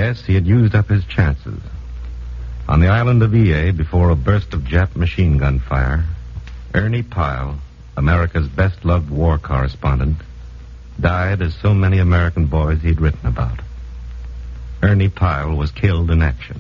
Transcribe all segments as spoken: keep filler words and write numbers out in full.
Yes, he had used up his chances. On the island of E A, before a burst of Jap machine gun fire, Ernie Pyle, America's best-loved war correspondent, died as so many American boys he'd written about. Ernie Pyle was killed in action.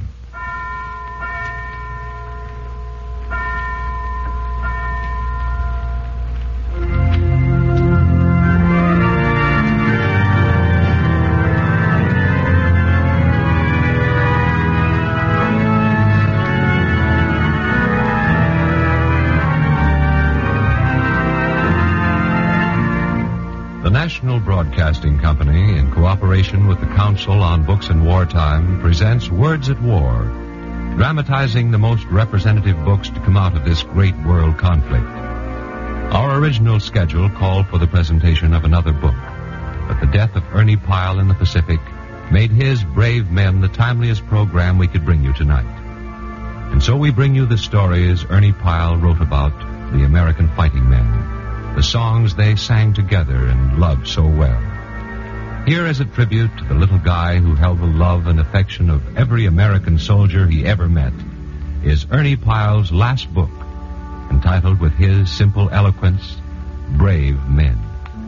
National Broadcasting Company, in cooperation with the Council on Books in Wartime, presents Words at War, dramatizing the most representative books to come out of this great world conflict. Our original schedule called for the presentation of another book, but the death of Ernie Pyle in the Pacific made his Brave Men the timeliest program we could bring you tonight. And so we bring you the stories Ernie Pyle wrote about the American fighting men, the songs they sang together and loved so well. Here is a tribute to the little guy who held the love and affection of every American soldier he ever met, is Ernie Pyle's last book, entitled with his simple eloquence, Brave Men.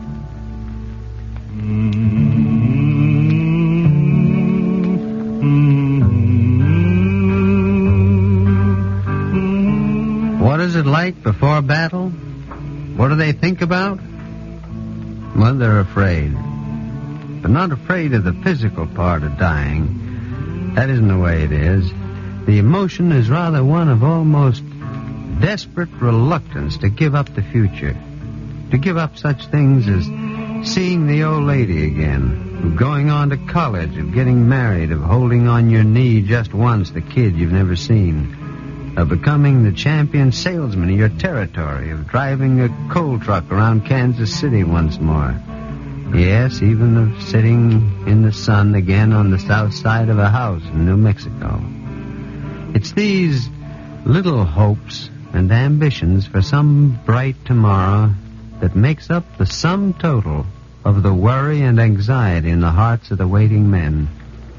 What is it like before battle? What do they think about? Well, they're afraid. But not afraid of the physical part of dying. That isn't the way it is. The emotion is rather one of almost desperate reluctance to give up the future. To give up such things as seeing the old lady again, of going on to college, of getting married, of holding on your knee just once the kid you've never seen, of becoming the champion salesman of your territory, of driving a coal truck around Kansas City once more. Yes, even of sitting in the sun again on the south side of a house in New Mexico. It's these little hopes and ambitions for some bright tomorrow that makes up the sum total of the worry and anxiety in the hearts of the waiting men.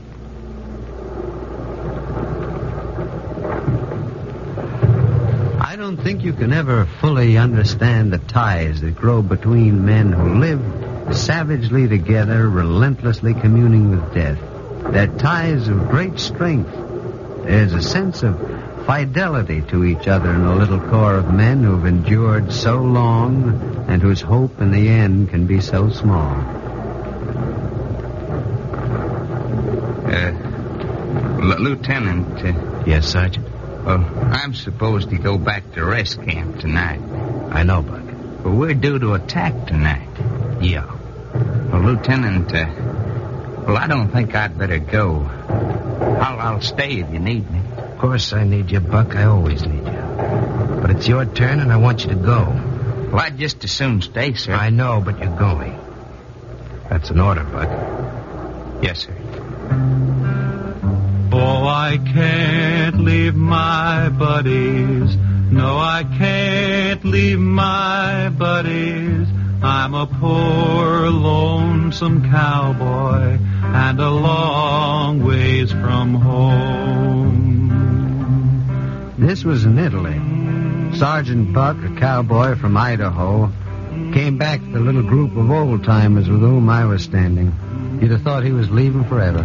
I don't think you can ever fully understand the ties that grow between men who live savagely together, relentlessly communing with death. They're ties of great strength. There's a sense of fidelity to each other in a little corps of men who've endured so long and whose hope in the end can be so small. Uh, L- Lieutenant. Uh, yes, Sergeant? Well, I'm supposed to go back to rest camp tonight. I know, Buck. But we're due to attack tonight. Yeah. Well, Lieutenant, uh, well, I don't think I'd better go. I'll, I'll stay if you need me. Of course I need you, Buck. I always need you. But it's your turn, and I want you to go. Well, I'd just as soon stay, sir. I know, but you're going. That's an order, Buck. Yes, sir. Oh, I can't leave my buddies. No, I can't leave my buddies. I'm a poor, lonesome cowboy and a long ways from home. This was in Italy. Sergeant Buck, a cowboy from Idaho, came back to the little group of old-timers with whom I was standing. You'd have thought he was leaving forever.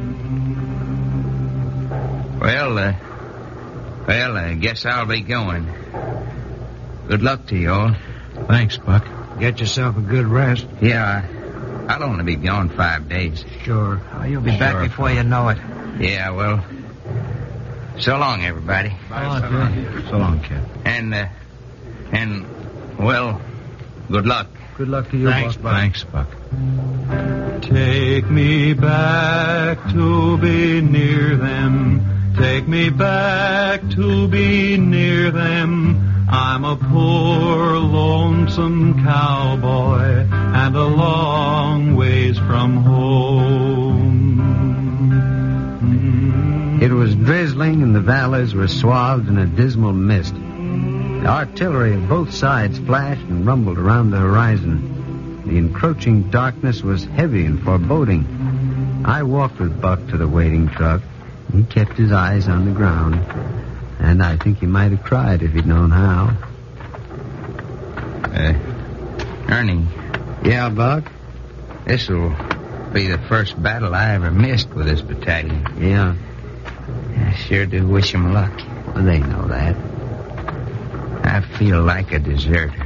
Well, uh, well, I guess I'll be going. Good luck to you all. Thanks, Buck. Get yourself a good rest. Yeah, I'll only be gone five days. Sure. Oh, you'll be sure, back before you know it. Yeah, well, so long, everybody. Bye, so long, so long, kid. And, uh, and, well, good luck. Good luck to you, Thanks, Buck. Thanks, Buck. Take me back to be near them. Take me back to be near them. I'm a poor, lonesome cowboy and a long ways from home. It was drizzling and the valleys were swathed in a dismal mist. The artillery of both sides flashed and rumbled around the horizon. The encroaching darkness was heavy and foreboding. I walked with Buck to the waiting truck. He kept his eyes on the ground, and I think he might have cried if he'd known how. Uh, Ernie, Yeah, Buck? this'll be the first battle I ever missed with this battalion. Yeah, I sure do wish 'em luck. well, they know that. I feel like a deserter.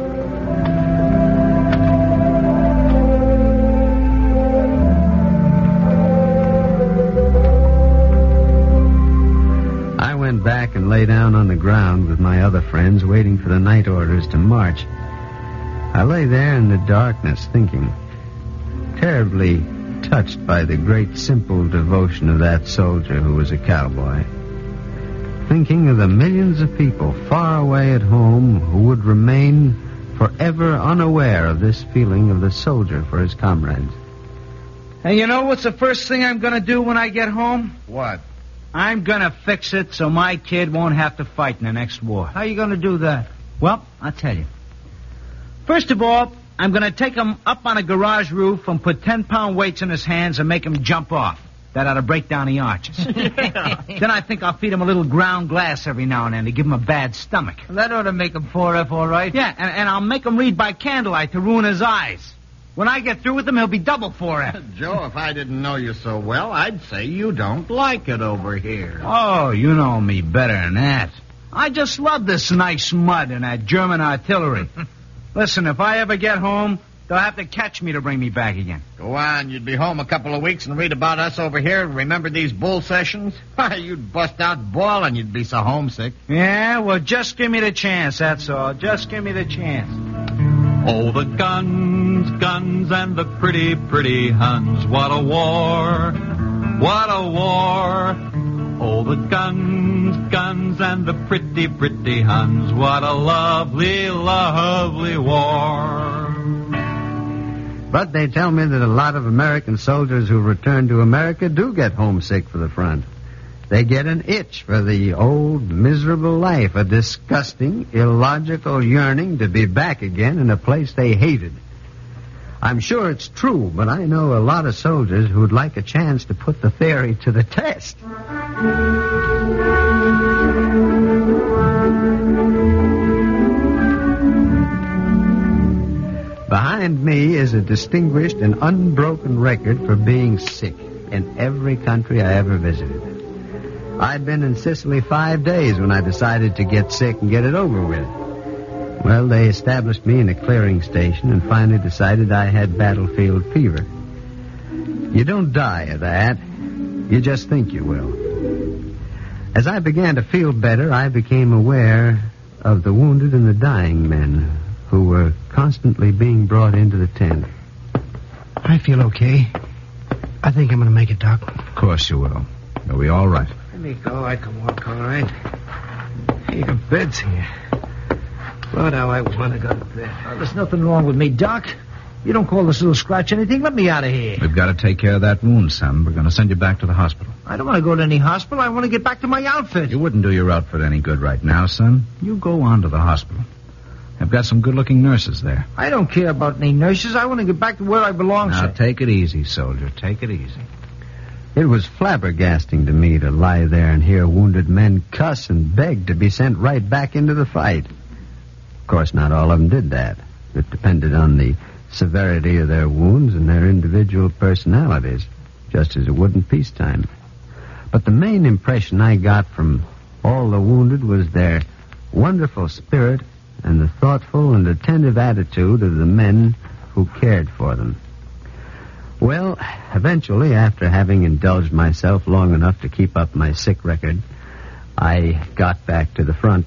I went back and lay down on the ground with my other friends, waiting for the night orders to march. I lay there in the darkness, thinking, terribly touched by the great simple devotion of that soldier who was a cowboy. Thinking of the millions of people far away at home who would remain forever unaware of this feeling of the soldier for his comrades. Hey, you know what's the first thing I'm going to do when I get home? What? I'm going to fix it so my kid won't have to fight in the next war. How you going to do that? Well, I'll tell you. First of all, I'm going to take him up on a garage roof and put ten-pound weights in his hands and make him jump off. That ought to break down the arches. Then I think I'll feed him a little ground glass every now and then to give him a bad stomach. That ought to make him four F all right. Yeah, and, and I'll make him read by candlelight to ruin his eyes. When I get through with him, he'll be double four F. Joe, if I didn't know you so well, I'd say you don't like it over here. Oh, you know me better than that. I just love this nice mud and that German artillery. Listen, if I ever get home, they'll have to catch me to bring me back again. Go on, you'd be home a couple of weeks and read about us over here and remember these bull sessions? Why, you'd bust out bawling, you'd be so homesick. Yeah, well, just give me the chance, that's all. Just give me the chance. Oh, the guns, guns, and the pretty, pretty Huns. What a war, what a war. Oh, the guns, guns, and the pretty, pretty Huns. What a lovely, lovely war. But they tell me that a lot of American soldiers who return to America do get homesick for the front. They get an itch for the old, miserable life, a disgusting, illogical yearning to be back again in a place they hated. I'm sure it's true, but I know a lot of soldiers who'd like a chance to put the theory to the test. Behind me is a distinguished and unbroken record for being sick in every country I ever visited. I'd been in Sicily five days when I decided to get sick and get it over with. Well, they established me in a clearing station and finally decided I had battlefield fever. You don't die of that. You just think you will. As I began to feel better, I became aware of the wounded and the dying men who were constantly being brought into the tent. I feel okay. I think I'm going to make it, Doc. Of course you will. You'll be all right. Let me go. I can walk all right. Hey, the bed's here. Lord, how I want to go to bed. Oh, there's nothing wrong with me, Doc. You don't call this little scratch anything. Let me out of here. We've got to take care of that wound, son. We're going to send you back to the hospital. I don't want to go to any hospital. I want to get back to my outfit. You wouldn't do your outfit any good right now, son. You go on to the hospital. I've got some good-looking nurses there. I don't care about any nurses. I want to get back to where I belong, Now, sir. take it easy, soldier. Take it easy. It was flabbergasting to me to lie there and hear wounded men cuss and beg to be sent right back into the fight. Of course, not all of them did that. It depended on the severity of their wounds and their individual personalities, just as it would in peacetime. But the main impression I got from all the wounded was their wonderful spirit and the thoughtful and attentive attitude of the men who cared for them. Well, eventually, after having indulged myself long enough to keep up my sick record, I got back to the front.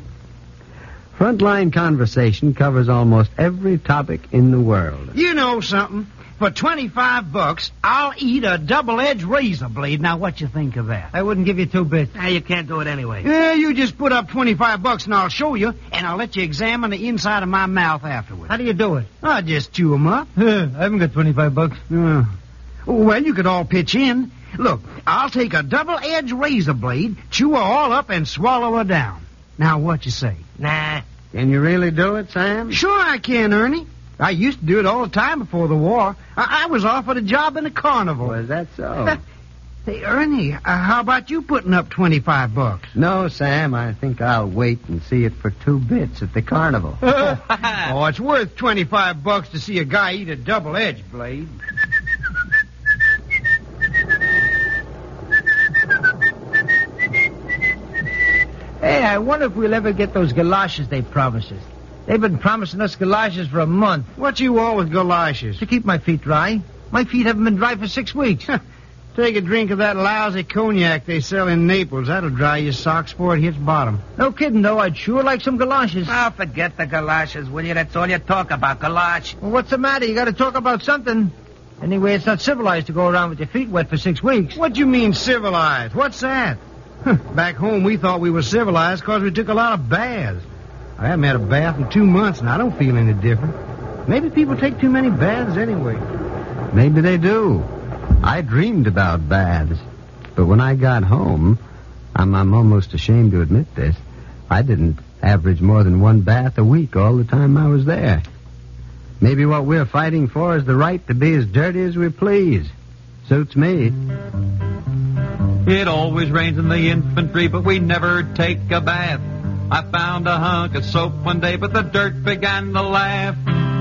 Frontline conversation covers almost every topic in the world. You know something? For twenty-five bucks, I'll eat a double-edged razor blade. Now, what you think of that? I wouldn't give you two bits. Now, you can't do it anyway. Yeah, you just put up twenty-five bucks and I'll show you, and I'll let you examine the inside of my mouth afterwards. How do you do it? I'll just chew 'em up. I haven't got twenty-five bucks. Uh, well, you could all pitch in. Look, I'll take a double-edged razor blade, chew her all up, and swallow her down. Now, what you say? Nah. Can you really do it, Sam? Sure I can, Ernie. I used to do it all the time before the war. I, I was offered a job in a carnival. Was that so? Hey, Ernie, uh, how about you putting up twenty-five bucks? No, Sam, I think I'll wait and see it for two bits at the carnival. Oh, it's worth twenty-five bucks to see a guy eat a double-edged blade. Hey, I wonder if we'll ever get those galoshes they promised us. They've been promising us galoshes for a month. What you want with galoshes? To keep my feet dry. My feet haven't been dry for six weeks. Take a drink of that lousy cognac they sell in Naples. That'll dry your socks before it hits bottom. No kidding, though. I'd sure like some galoshes. Oh, forget the galoshes, will you? That's all you talk about, galosh. Well, what's the matter? You got to talk about something. Anyway, it's not civilized to go around with your feet wet for six weeks. What do you mean civilized? What's that? Back home, we thought we were civilized because we took a lot of baths. I haven't had a bath in two months, and I don't feel any different. Maybe people take too many baths anyway. Maybe they do. I dreamed about baths. But when I got home, I'm, I'm almost ashamed to admit this, I didn't average more than one bath a week all the time I was there. Maybe what we're fighting for is the right to be as dirty as we please. Suits me. It always rains in the infantry, but we never take a bath. I found a hunk of soap one day, but the dirt began to laugh.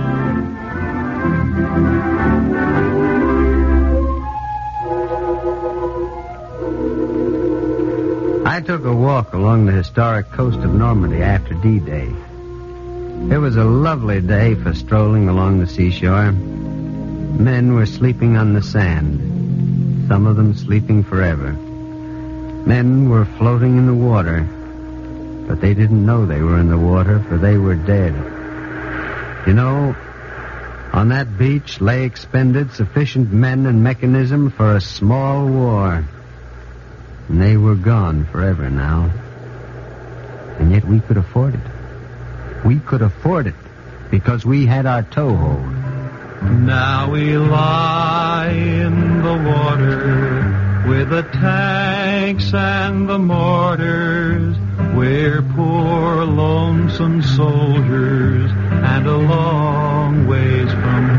I took a walk along the historic coast of Normandy after D-Day. It was a lovely day for strolling along the seashore. Men were sleeping on the sand, some of them sleeping forever. Men were floating in the water, but they didn't know they were in the water, for they were dead. You know, on that beach lay expended sufficient men and mechanism for a small war. And they were gone forever now. And yet we could afford it. We could afford it because we had our toehold. Now we lie in the water with the tanks and the mortars. We're poor, lonesome soldiers and a long ways from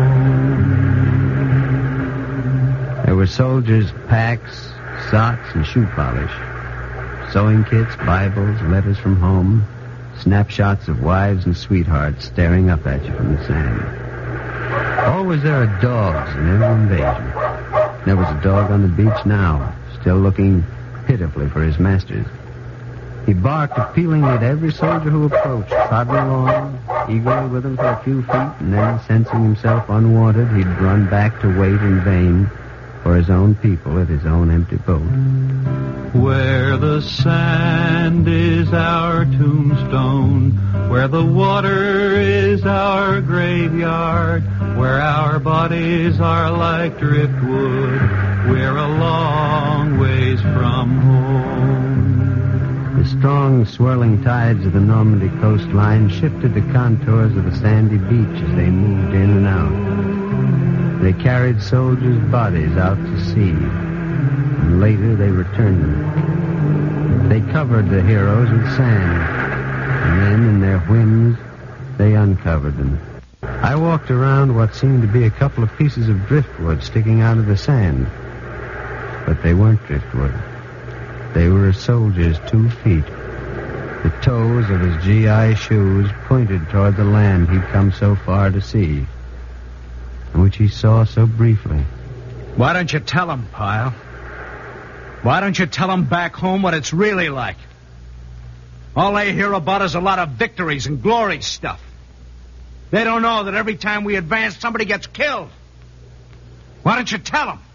home. There were soldiers' packs, socks, and shoe polish, sewing kits, Bibles, letters from home, snapshots of wives and sweethearts staring up at you from the sand. Always there are dogs in every invasion. There was a dog on the beach now, still looking pitifully for his masters. He barked appealingly at every soldier who approached, toddling along, eagerly with him for a few feet, and then, sensing himself unwanted, he'd run back to wait in vain for his own people at his own empty boat. Where the sand is our tombstone, where the water is our graveyard, where our bodies are like driftwood, we're a long ways from home. The strong, swirling tides of the Normandy coastline shifted the contours of the sandy beach as they moved in and out. They carried soldiers' bodies out to sea, and later they returned them. They covered the heroes with sand, and then, in their whims, they uncovered them. I walked around what seemed to be a couple of pieces of driftwood sticking out of the sand, but they weren't driftwood. They were a soldier's two feet. The toes of his G I shoes pointed toward the land he'd come so far to see, and which he saw so briefly. Why don't you tell him, Pyle? Why don't you tell him back home what it's really like? All they hear about is a lot of victories and glory stuff. They don't know that every time we advance, somebody gets killed. Why don't you tell them?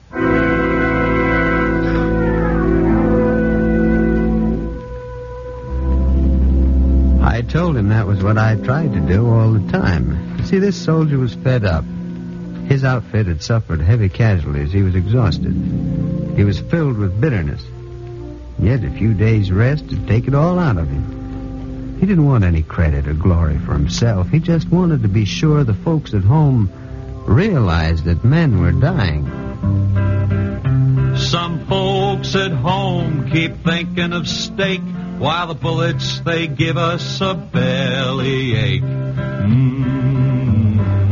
I told him that was what I tried to do all the time. You see, this soldier was fed up. His outfit had suffered heavy casualties. He was exhausted. He was filled with bitterness. Yet a few days' rest had taken it all out of him. He didn't want any credit or glory for himself. He just wanted to be sure the folks at home realized that men were dying. Some folks at home keep thinking of steak, while the bullets, they give us a bellyache. Mm.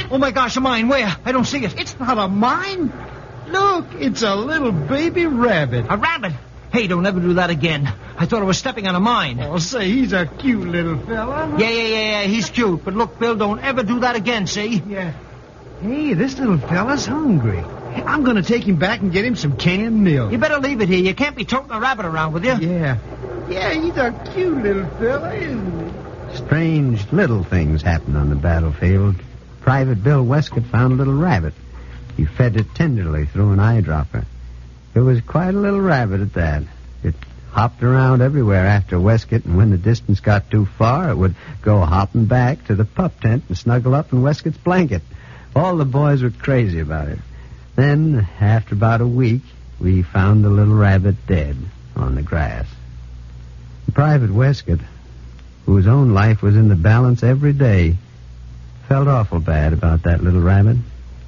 Oh, my gosh, a mine. Where? I don't see it. It's not a mine. Look, it's a little baby rabbit. A rabbit? Hey, don't ever do that again. I thought I was stepping on a mine. Oh, say, he's a cute little fella. Yeah, yeah, yeah, yeah, he's cute. But look, Bill, don't ever do that again, see? Yeah. Hey, this little fella's hungry. I'm going to take him back and get him some canned milk. You better leave it here. You can't be toting a rabbit around with you. Yeah. Yeah, he's a cute little fella, isn't he? Strange little things happened on the battlefield. Private Bill Westcott found a little rabbit. He fed it tenderly through an eyedropper. It was quite a little rabbit at that. It hopped around everywhere after Westcott, and when the distance got too far, it would go hopping back to the pup tent and snuggle up in Westcott's blanket. All the boys were crazy about it. Then, after about a week, we found the little rabbit dead on the grass. Private Westcott, whose own life was in the balance every day, felt awful bad about that little rabbit.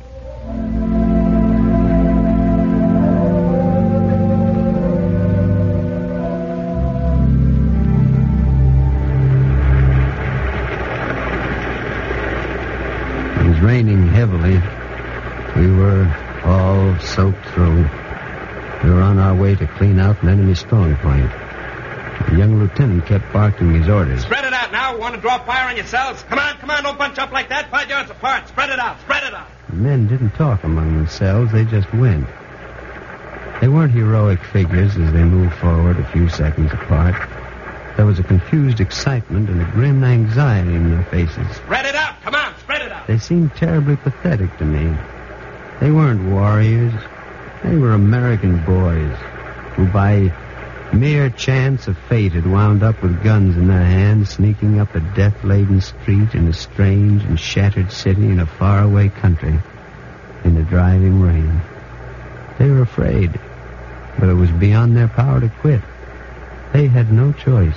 It was raining heavily. We were all soaked through. We were on our way to clean out an enemy strong point. The young lieutenant kept barking his orders. Spread it out now. Want to draw fire on yourselves? Come on, come on, don't bunch up like that. Five yards apart. Spread it out, spread it out. The men didn't talk among themselves. They just went. They weren't heroic figures as they moved forward a few seconds apart. There was a confused excitement and a grim anxiety in their faces. Spread it out. Come on, spread it out. They seemed terribly pathetic to me. They weren't warriors. They were American boys who, by mere chance of fate, had wound up with guns in their hands, sneaking up a death-laden street in a strange and shattered city in a faraway country in the driving rain. They were afraid, but it was beyond their power to quit. They had no choice.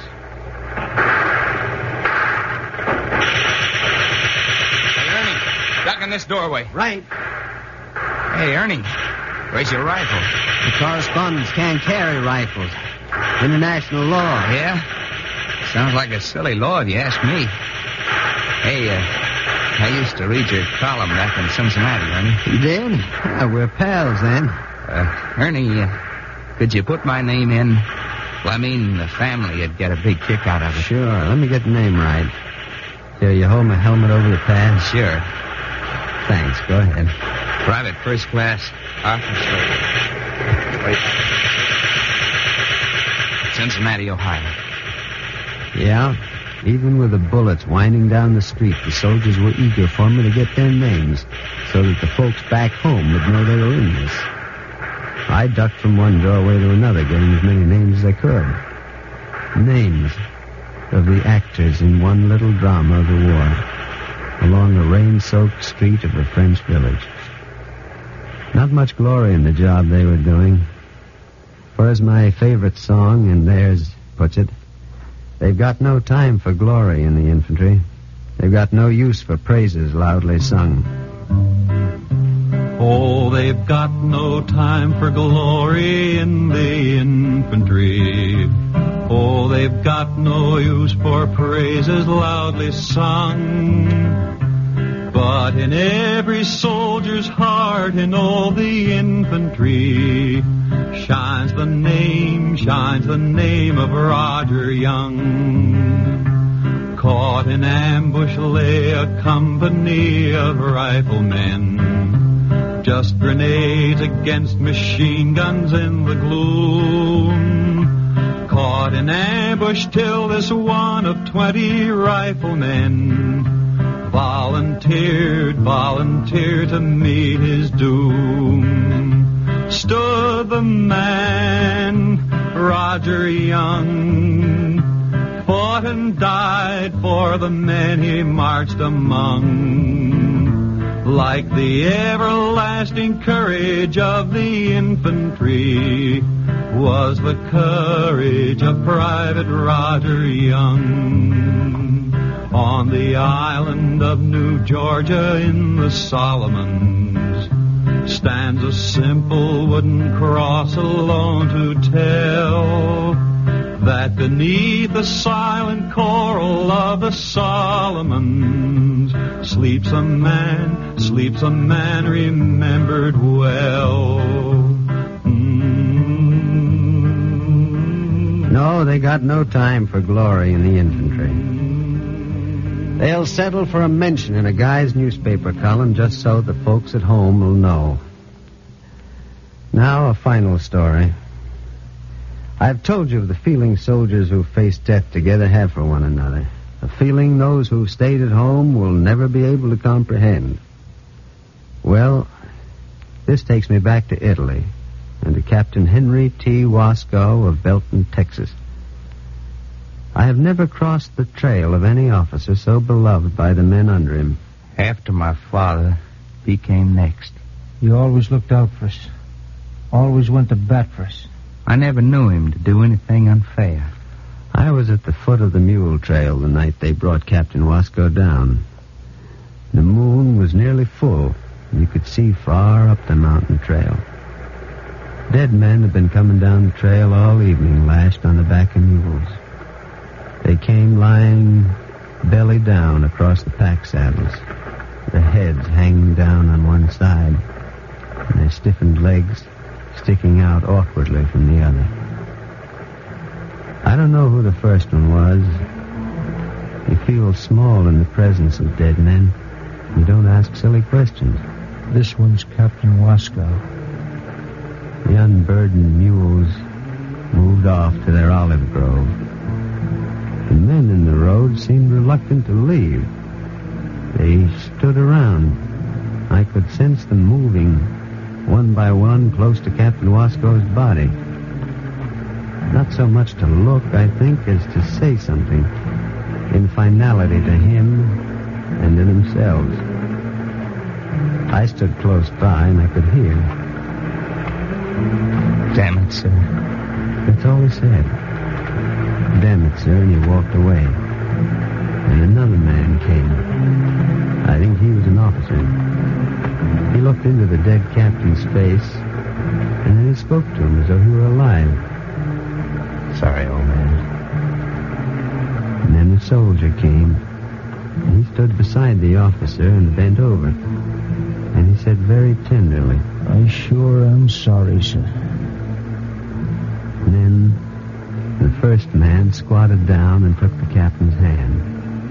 Hey, Ernie, duck in this doorway. Right. Hey, Ernie, where's your rifle? The correspondents can't carry rifles. International law. Yeah? Sounds like a silly law if you ask me. Hey, uh, I used to read your column back in Cincinnati, Ernie. You did? Yeah, we're pals then. Uh, Ernie, uh, could you put my name in? Well, I mean, the family would get a big kick out of it. Sure. Let me get the name right. Here, you hold my helmet over the pad? Sure. Thanks. Go ahead. Private First Class Arthur Slater. Wait. Cincinnati, Ohio. Yeah? Even with the bullets winding down the street, the soldiers were eager for me to get their names so that the folks back home would know they were in this. I ducked from one doorway to another, getting as many names as I could. Names of the actors in one little drama of the war along a rain-soaked street of a French village. Not much glory in the job they were doing. For as my favorite song and theirs puts it, they've got no time for glory in the infantry. They've got no use for praises loudly sung. Oh, they've got no time for glory in the infantry. Oh, they've got no use for praises loudly sung. But in every soldier's heart in all the infantry shines the name, shines the name of Roger Young. Caught in ambush lay a company of riflemen, just grenades against machine guns in the gloom. Caught in ambush till this one of twenty riflemen volunteered, volunteered to meet his doom. Stood the man, Roger Young, fought and died for the men he marched among. Like the everlasting courage of the infantry was the courage of Private Roger Young. On the island of New Georgia in the Solomons stands a simple wooden cross alone to tell that beneath the silent coral of the Solomons sleeps a man, sleeps a man remembered well. Mm. No, they got no time for glory in the infantry. They'll settle for a mention in a guy's newspaper column just so the folks at home will know. Now, a final story. I've told you of the feeling soldiers who face death together have for one another. A feeling those who've stayed at home will never be able to comprehend. Well, this takes me back to Italy and to Captain Henry T. Wasco of Belton, Texas. I have never crossed the trail of any officer so beloved by the men under him. After my father, he came next. You always looked out for us. Always went to bat for us. I never knew him to do anything unfair. I was at the foot of the mule trail the night they brought Captain Wasco down. The moon was nearly full, and you could see far up the mountain trail. Dead men had been coming down the trail all evening, lashed on the back of mules. They came lying belly down across the pack saddles, their heads hanging down on one side, and their stiffened legs sticking out awkwardly from the other. I don't know who the first one was. You feel small in the presence of dead men. You don't ask silly questions. This one's Captain Wasco. The unburdened mules moved off to their olive grove. The men in the road seemed reluctant to leave. They stood around. I could sense them moving, one by one, close to Captain Wasco's body. Not so much to look, I think, as to say something in finality to him and to themselves. I stood close by, and I could hear. Damn it, sir. That's all he said. Damn it, sir, and he walked away. And another man came. I think he was an officer. He looked into the dead captain's face, and then he spoke to him as though he were alive. Sorry, old man. And then the soldier came, and he stood beside the officer and bent over. And he said very tenderly, I sure am sorry, sir. And then the first man squatted down and took the captain's hand.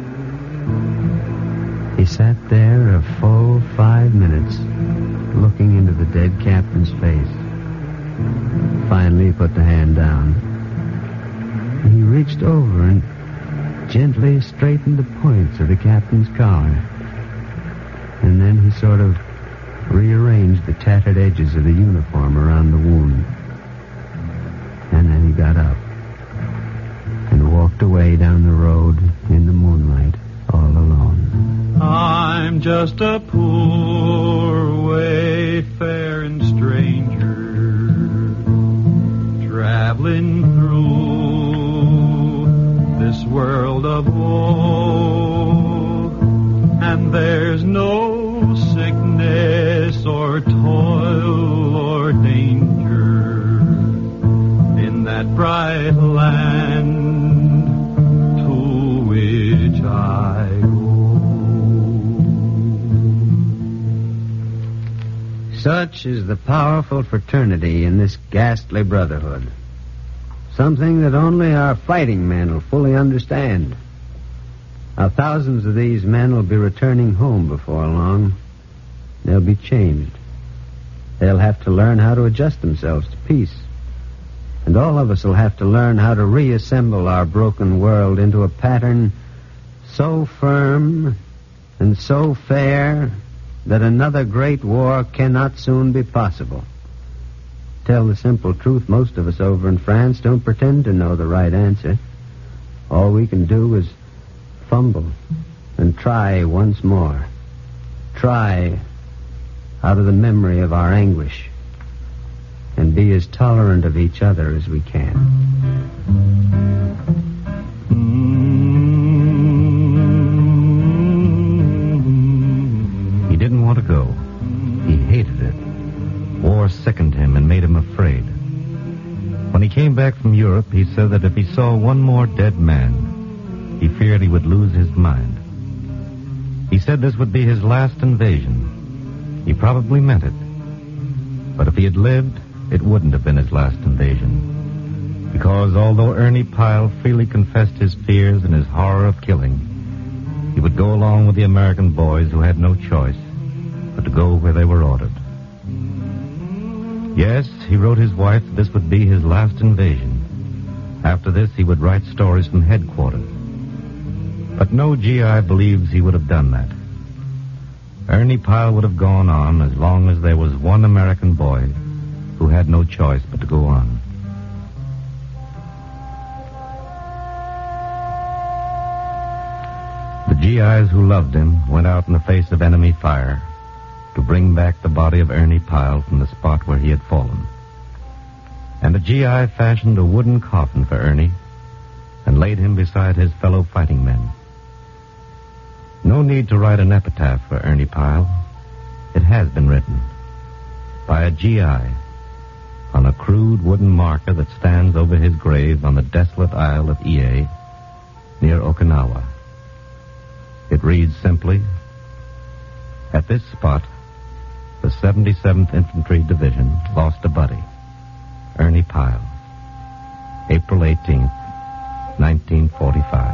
He sat there a full five minutes, looking into the dead captain's face. Finally, he put the hand down. He reached over and gently straightened the points of the captain's collar. And then he sort of rearranged the tattered edges of the uniform around the wound. And then he got up and walked away down the road in the moonlight, all alone. I'm just a poor wayfaring stranger, traveling through this world of woe, and there's no sickness or toil or danger in that bright land to which I go. Such is the powerful fraternity in this ghastly brotherhood. Something that only our fighting men will fully understand. Now, thousands of these men will be returning home before long. They'll be changed. They'll have to learn how to adjust themselves to peace. And all of us will have to learn how to reassemble our broken world into a pattern so firm and so fair that another great war cannot soon be possible. Tell the simple truth, most of us over in France don't pretend to know the right answer. All we can do is fumble and try once more. Try out of the memory of our anguish and be as tolerant of each other as we can. He didn't want to go. He hated it. War sickened him and made him afraid. When he came back from Europe, he said that if he saw one more dead man, he feared he would lose his mind. He said this would be his last invasion, He probably meant it. But if he had lived, it wouldn't have been his last invasion. Because although Ernie Pyle freely confessed his fears and his horror of killing, he would go along with the American boys who had no choice but to go where they were ordered. Yes, he wrote his wife that this would be his last invasion. After this, he would write stories from headquarters. But no G I believes he would have done that. Ernie Pyle would have gone on as long as there was one American boy who had no choice but to go on. The G Is who loved him went out in the face of enemy fire to bring back the body of Ernie Pyle from the spot where he had fallen. And a G I fashioned a wooden coffin for Ernie and laid him beside his fellow fighting men. No need to write an epitaph for Ernie Pyle. It has been written by a G I on a crude wooden marker that stands over his grave on the desolate isle of Ie near Okinawa. It reads simply, "At this spot, the seventy-seventh Infantry Division lost a buddy, Ernie Pyle, April eighteenth, nineteen forty-five.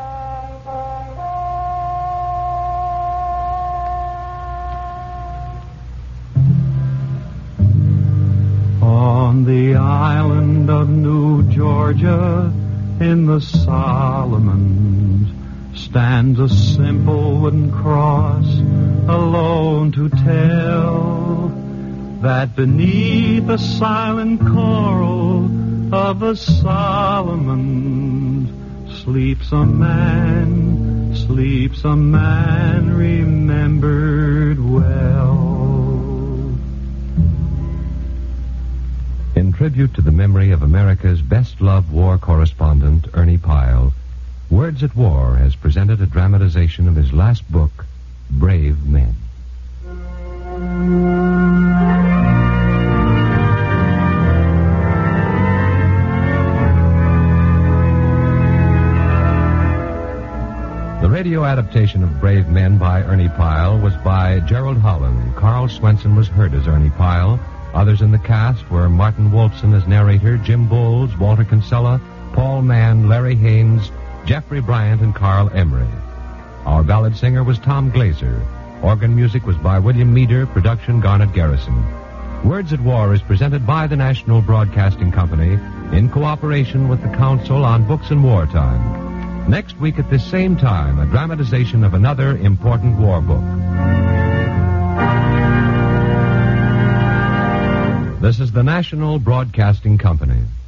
On the island of New Georgia, in the Solomons, stands a simple wooden cross, alone to tell that beneath the silent coral of the Solomons sleeps a man, sleeps a man remembered well. In tribute to the memory of America's best-loved war correspondent, Ernie Pyle, Words at War has presented a dramatization of his last book, Brave Men. The radio adaptation of Brave Men by Ernie Pyle was by Gerald Holland. Carl Swenson was heard as Ernie Pyle. Others in the cast were Martin Wolfson as narrator, Jim Bowles, Walter Kinsella, Paul Mann, Larry Haynes, Jeffrey Bryant, and Carl Emery. Our ballad singer was Tom Glazer. Organ music was by William Meader, production Garnet Garrison. Words at War is presented by the National Broadcasting Company in cooperation with the Council on Books and Wartime. Next week at this same time, a dramatization of another important war book. This is the National Broadcasting Company.